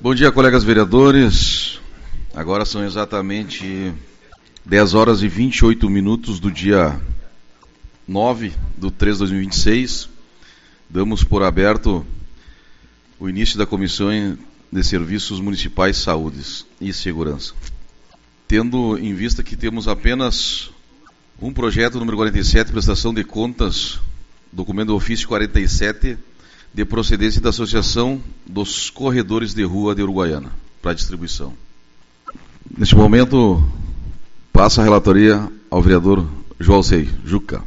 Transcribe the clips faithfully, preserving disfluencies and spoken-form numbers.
Bom dia, colegas vereadores. Agora são exatamente dez horas e vinte e oito minutos do dia nove de três de dois mil e vinte e seis. Damos por aberto o início da Comissão de Serviços Municipais, Saúde e Segurança. Tendo em vista que temos apenas um projeto número quarenta e sete, prestação de contas, documento do ofício quarenta e sete, de procedência da Associação dos Corredores de Rua de Uruguaiana, para distribuição. Neste momento, passa a relatoria ao vereador João Sei, Juca.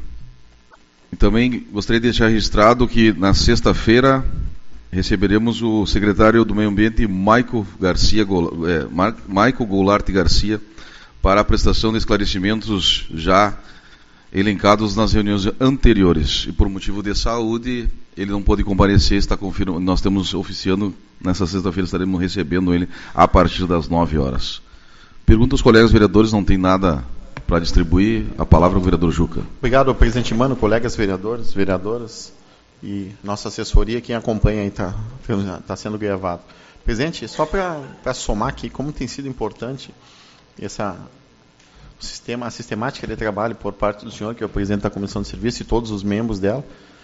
E também gostaria de deixar registrado que na sexta-feira receberemos o secretário do Meio Ambiente, Maico Garcia, é, Maico Goulart Garcia, para a prestação de esclarecimentos já elencados nas reuniões anteriores. E por motivo de saúde, ele não pôde comparecer, está confirmado. Nós estamos oficiando, nessa sexta-feira estaremos recebendo ele a partir das nove horas. Pergunta aos colegas vereadores, não tem nada para distribuir. A palavra ao vereador Juca. Obrigado, presidente Mano, colegas vereadores, vereadoras e nossa assessoria, quem acompanha aí está tá sendo gravado. Presidente, só para somar aqui, como tem sido importante essa... O sistema, a sistemática de trabalho por parte do senhor, que é o presidente da Comissão de Serviço, e todos os membros dela,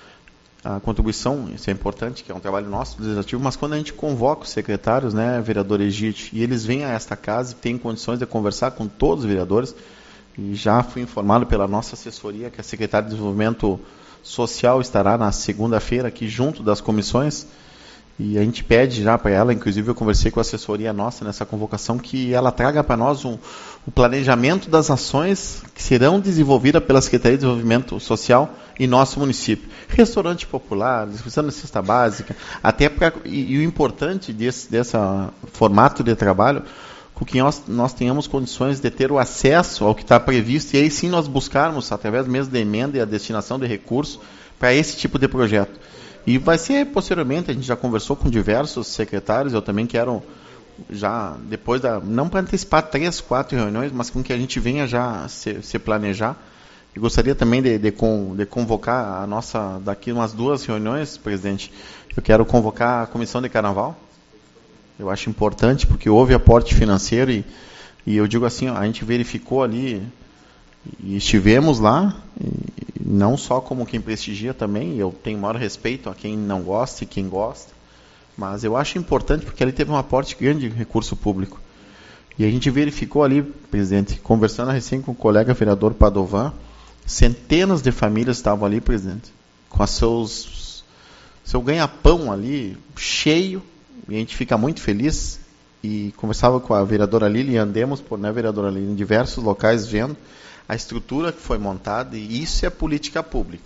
a contribuição, isso é importante, que é um trabalho nosso, do Legislativo, mas quando a gente convoca os secretários, né, vereador Egídio, e eles vêm a esta casa e têm condições de conversar com todos os vereadores, e já fui informado pela nossa assessoria que a secretária de Desenvolvimento Social estará na segunda-feira aqui junto das comissões, e a gente pede já para ela, inclusive eu conversei com a assessoria nossa nessa convocação, que ela traga para nós um, o planejamento das ações que serão desenvolvidas pela Secretaria de Desenvolvimento Social em nosso município. Restaurante popular, distribuição de cesta básica, até pra, e, e o importante desse dessa formato de trabalho, com que nós, nós tenhamos condições de ter o acesso ao que está previsto, e aí sim nós buscarmos, através mesmo da emenda e a destinação de recursos, para esse tipo de projeto. E vai ser posteriormente, a gente já conversou com diversos secretários, eu também quero já, depois da, não para antecipar três, quatro reuniões, mas com que a gente venha já se, se planejar. E gostaria também de, de, de convocar a nossa, daqui umas duas reuniões, presidente, eu quero convocar a Comissão de Carnaval. Eu acho importante, porque houve aporte financeiro e, e eu digo assim, ó, a gente verificou ali, e estivemos lá, e não só como quem prestigia também, eu tenho maior respeito a quem não gosta e quem gosta, mas eu acho importante porque ali teve um aporte grande de recurso público. E a gente verificou ali, presidente, conversando recém com o colega vereador Padovan, centenas de famílias estavam ali, presidente, com os seus seu ganha-pão ali, cheio, e a gente fica muito feliz. E conversava com a vereadora Lili, e andemos por, né, vereadora Lili, em diversos locais vendo a estrutura que foi montada, e isso é política pública.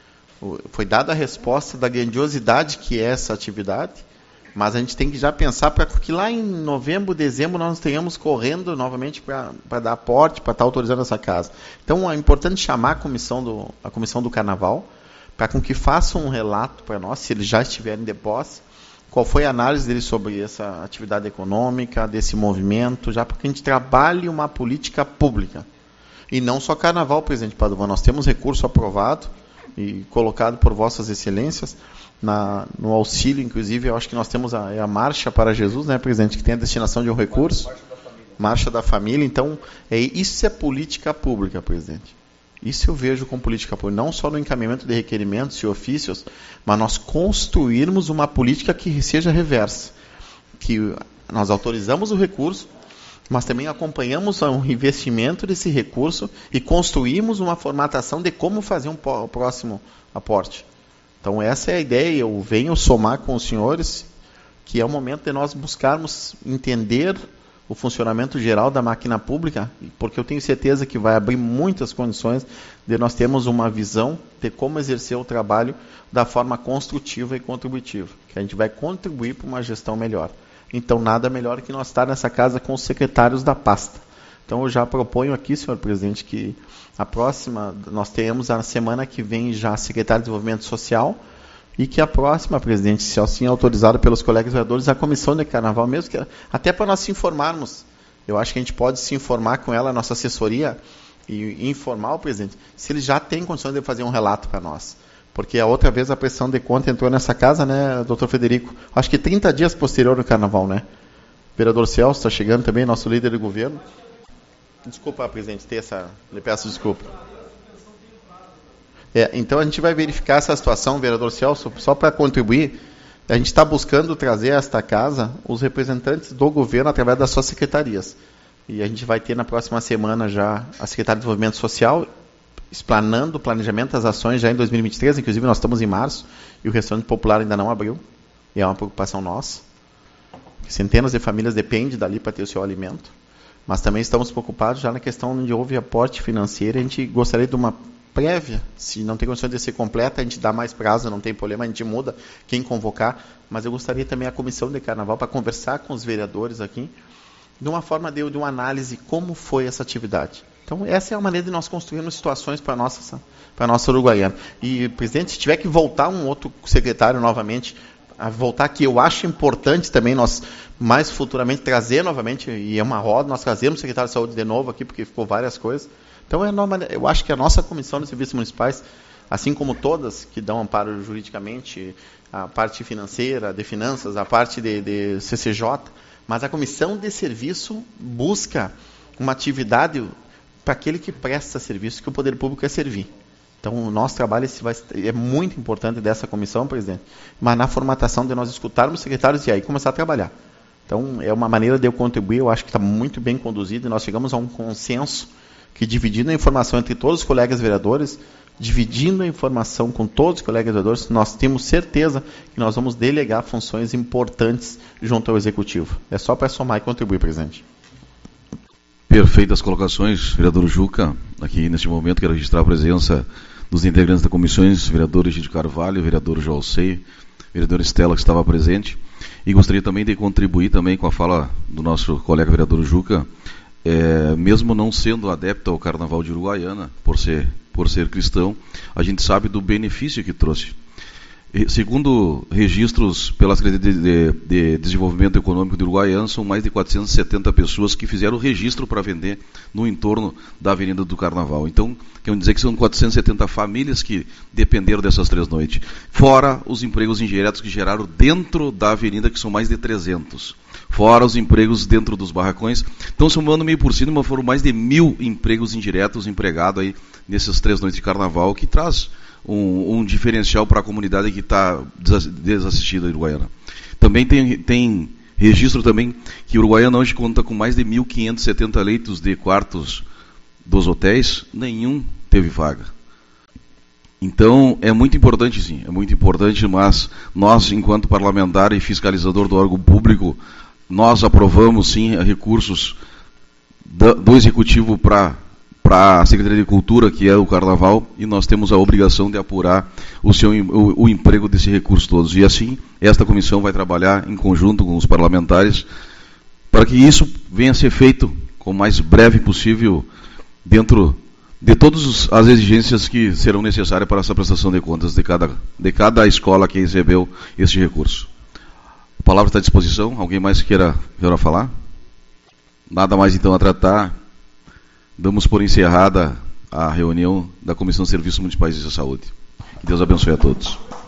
Foi dada a resposta da grandiosidade que é essa atividade, mas a gente tem que já pensar para que lá em novembro, dezembro, nós tenhamos correndo novamente para dar aporte, para estar autorizando essa casa. Então, é importante chamar a comissão do, a comissão do Carnaval, para com que façam um relato para nós, se eles já estiverem de posse, qual foi a análise deles sobre essa atividade econômica, desse movimento, já para que a gente trabalhe uma política pública. E não só Carnaval, presidente Padovan, nós temos recurso aprovado e colocado por vossas excelências na, no auxílio, inclusive, eu acho que nós temos a, a Marcha para Jesus, né, presidente, que tem a destinação de um recurso, Marcha da Família, Marcha da Família. Então, é, isso é política pública, presidente. Isso eu vejo como política pública, não só no encaminhamento de requerimentos e ofícios, mas nós construirmos uma política que seja reversa, que nós autorizamos o recurso, mas também acompanhamos o investimento desse recurso e construímos uma formatação de como fazer um próximo aporte. Então, essa é a ideia. Eu venho somar com os senhores que é o momento de nós buscarmos entender o funcionamento geral da máquina pública, porque eu tenho certeza que vai abrir muitas condições de nós termos uma visão de como exercer o trabalho da forma construtiva e contributiva, que a gente vai contribuir para uma gestão melhor. Então, nada melhor que nós estar nessa casa com os secretários da pasta. Então, eu já proponho aqui, senhor presidente, que a próxima, nós tenhamos a semana que vem já secretário de Desenvolvimento Social, e que a próxima, presidente, se assim autorizado pelos colegas vereadores, a Comissão de Carnaval mesmo, que, até para nós se informarmos. Eu acho que a gente pode se informar com ela, a nossa assessoria, e informar o presidente, se ele já tem condições de fazer um relato para nós. Porque a outra vez a pressão de conta entrou nessa casa, né, doutor Federico? Acho que trinta dias posterior ao Carnaval, né? vereador Celso está chegando também, nosso líder de governo. Desculpa, presidente, ter essa... lhe peço desculpa. É, então a gente vai verificar essa situação, vereador Celso, só para contribuir. A gente está buscando trazer a esta casa os representantes do governo através das suas secretarias. E a gente vai ter na próxima semana já a Secretaria de Desenvolvimento Social explanando o planejamento das ações já em dois mil e vinte e três, inclusive nós estamos em março e o restaurante popular ainda não abriu. E é uma preocupação nossa. Centenas de famílias dependem dali para ter o seu alimento. Mas também estamos preocupados já na questão onde houve aporte financeiro. A gente gostaria de uma prévia, se não tem condição de ser completa, a gente dá mais prazo, não tem problema, a gente muda quem convocar. Mas eu gostaria também a comissão de carnaval para conversar com os vereadores aqui, de uma forma de, de uma análise como foi essa atividade. Então, essa é a maneira de nós construirmos situações para a nossa, para a nossa Uruguaiana. E, presidente, se tiver que voltar um outro secretário novamente, a voltar aqui, eu acho importante também nós, mais futuramente, trazer novamente, e é uma roda, nós trazemos o secretário de saúde de novo aqui, porque ficou várias coisas. Então, é norma, eu acho que a nossa comissão de serviços municipais, assim como todas que dão amparo juridicamente, a parte financeira, de finanças, a parte de, de C C J, mas a comissão de serviço busca uma atividade para aquele que presta serviço, que o poder público quer servir. Então, o nosso trabalho vai, é muito importante dessa comissão, presidente, mas na formatação de nós escutarmos os secretários e aí começar a trabalhar. Então, é uma maneira de eu contribuir, eu acho que está muito bem conduzido, e nós chegamos a um consenso que, dividindo a informação entre todos os colegas vereadores, dividindo a informação com todos os colegas vereadores, nós temos certeza que nós vamos delegar funções importantes junto ao Executivo. É só para somar e contribuir, presidente. Perfeitas colocações, vereador Juca. Aqui, neste momento, quero registrar a presença dos integrantes da comissões, vereador Egídio Carvalho, vereador Joalcei, vereador Estela, que estava presente. E gostaria também de contribuir também com a fala do nosso colega vereador Juca, é, mesmo não sendo adepto ao Carnaval de Uruguaiana, por ser, por ser cristão, a gente sabe do benefício que trouxe. Segundo registros pela Secretaria de, de, de Desenvolvimento Econômico de Uruguaiana, são mais de quatrocentas e setenta pessoas que fizeram o registro para vender no entorno da Avenida do Carnaval. Então, quer dizer que são quatrocentas e setenta famílias que dependeram dessas três noites. Fora os empregos indiretos que geraram dentro da avenida, que são mais de trezentos. Fora os empregos dentro dos barracões. Então, somando meio por cima, foram mais de mil empregos indiretos empregados aí nessas três noites de Carnaval, que traz Um, um diferencial para a comunidade que está desassistida em Uruguaiana. Também tem, tem registro também que Uruguaiana hoje conta com mais de mil quinhentos e setenta leitos de quartos dos hotéis, nenhum teve vaga. Então, é muito importante sim, é muito importante, mas nós, enquanto parlamentar e fiscalizador do órgão público, nós aprovamos sim recursos do, do Executivo para para a Secretaria de Cultura, que é o Carnaval, e nós temos a obrigação de apurar o, seu, o, o emprego desse recurso todos. E assim, esta comissão vai trabalhar em conjunto com os parlamentares para que isso venha a ser feito com o mais breve possível dentro de todas as exigências que serão necessárias para essa prestação de contas de cada, de cada escola que recebeu este recurso. A palavra está à disposição. Alguém mais queira, queira falar? Nada mais então a tratar. Damos por encerrada a reunião da Comissão de Serviços Municipais de Saúde. Que Deus abençoe a todos.